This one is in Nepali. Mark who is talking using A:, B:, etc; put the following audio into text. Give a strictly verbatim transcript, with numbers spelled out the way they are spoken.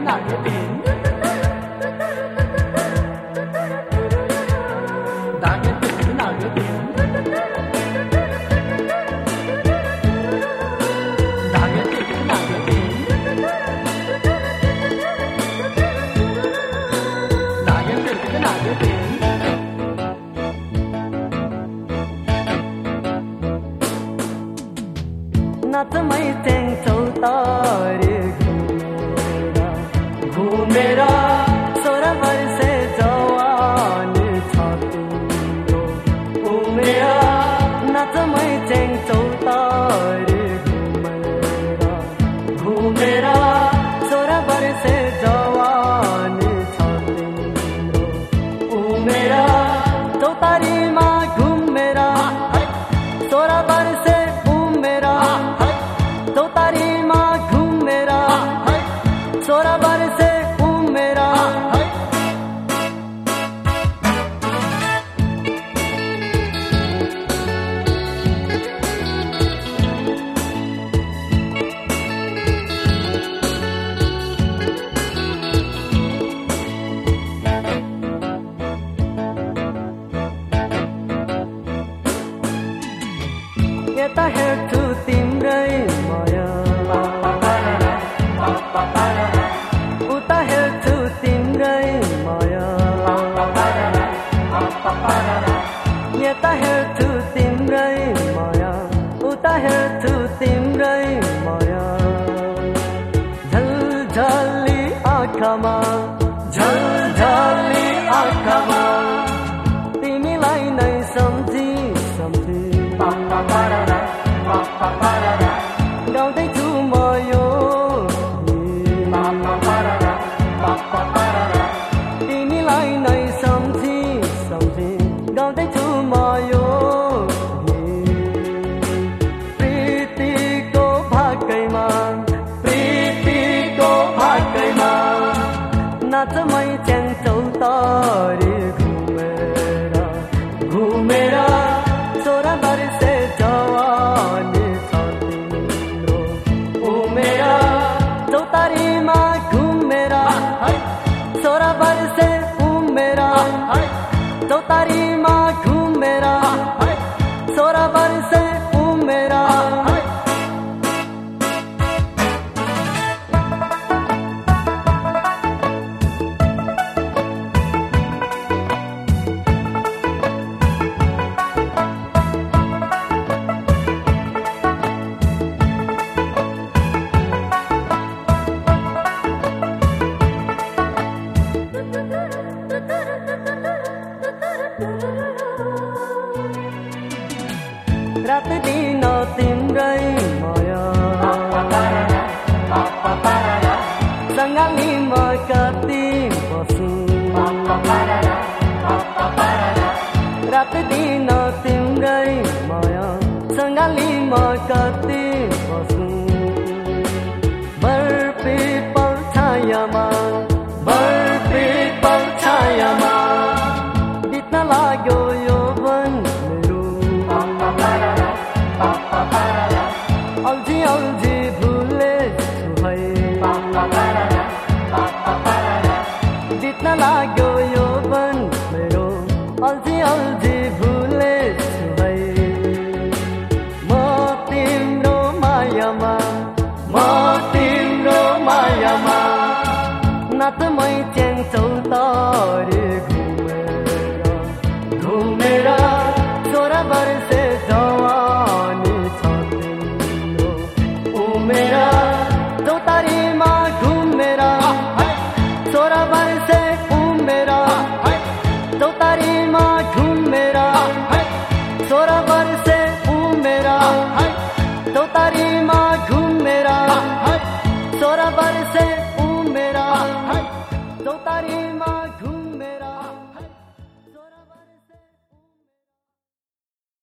A: नाचमै च्याङ्छौ तारे घुमेर घुमेर सोह्र वर्षे जवानी छ तिम्रो उमेर नाचमै च्याङ्छौ तारे घुमेर घुमेर सोह्र वर्षे जवानी छ तिम्रो उमेर चौतारीमा घुमेर सोह्र वर्षे चौतारीमा घुमेर सोह्र वर्षे उमेर यता हेर्छु तिम्रै उता हेर्छु तिम्रै माया यता हेर्छु तिम्रै माया उता हेर्छु तिम्रै माया झलझली आँखामा झलझली आँखामा तिमीलाई नै सम्झी सम्झी गाउँदैछु म यो तिमीलाई नै सम्झी सम्झी गाउँदैछु म यो प्रीतिको भाकैमा प्रीतिको भाकैमा नाचमै च्याङ्छौ तारे घुमेर घुमेर सोह्र वर्षे जवानी छ तिम्रो उमेर चौतारीमा घुमेर सोह्र वर्षे उमेर चौतारीमा घुमेर सोह्र वर्षे उमेर रात दिन तिम्रै माया सँगाली म कति बसु रात दिन तिम्रै माया सँगाली म कति बसु बरपिपल छायामा बरपिपल छायामा बित्न लाग्यो यो वन अल्झी अल्झी भुलेछु है बित्न लाग्यो यो वन मेरो अल्झी अल्झी भुलेछु है म तिम्रो मायामा म तिम्रो मायामा नाचमै च्याङ्छौ तारे घुमेर घुमेर सोह्र वर्षे जवानी छ तिम्रो उमेर चौतारीमा घुमेर सोह्र वर्षे उमेर चौतारीमा घुमेर सोह्र वर्षे उमेर चौतारीमा घुमेर सोह्र वर्षे उमेर चौतारीमा